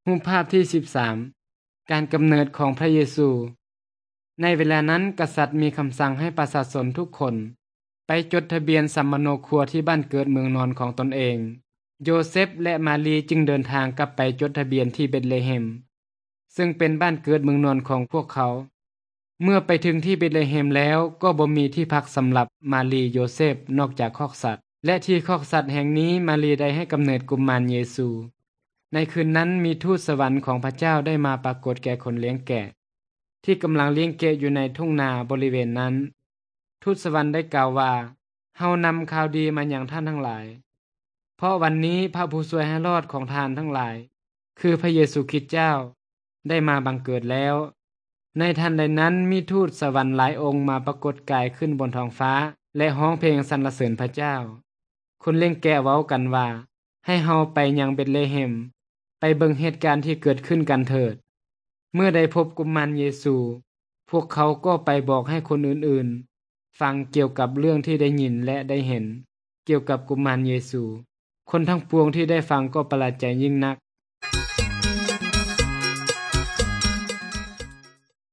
รูปภาพที่13การกำเนิดของพระเยซูในเวลานั้นกษัตริย์มีคำสั่งให้ประชาชนทุกคนไปจดทะเบียนสัมมโนครัวที่บ้านเกิดเมืองนอนของตนเองโยเซฟและมารีจึงเดินทางกลับไปจดทะเบียนที่เบธเลเฮมซึ่งเป็นบ้านเกิดเมืองนอนของพวกเขาเมื่อไปถึงที่เบธเลเฮมแล้วก็บ่มีที่พักสำหรับมารีโยเซฟนอกจากคอกสัตว์และที่คอกสัตว์แห่งนี้มารีได้ให้กำเนิดกุมารเยซูในคืนนั้นมีทูตสวรรค์ของพระเจ้าได้มาปรากฏแก่คนเลี้ยงแกะที่กำลังเลี้ยงแกะอยู่ในทุ่งนาบริเวณนั้นทูตสวรรค์ได้กล่าวว่าเฮานำข่าวดีมายังท่านทั้งหลายเพราะวันนี้พระผู้ช่วยให้รอดของทานทั้งหลายคือพระเยซูคริสต์เจ้าได้มาบังเกิดแล้วในทันใดนั้นมีทูตสวรรค์หลายองค์มาปรากฏกายขึ้นบนท้องฟ้าและร้องเพลงสรรเสริญพระเจ้าคนเลี้ยงแกะเว้ากันว่าให้เฮาไปยังเบธเลเฮมไปเบิ่งเหตุการณ์ที่เกิดขึ้นกันเถิดเมื่อได้พบกุมารเยซูพวกเขาก็ไปบอกให้คนอื่นๆฟังเกี่ยวกับเรื่องที่ได้ยินและได้เห็นเกี่ยวกับกุมารเยซูคนทั้งปวงที่ได้ฟังก็ประหลาดใจยิ่งนัก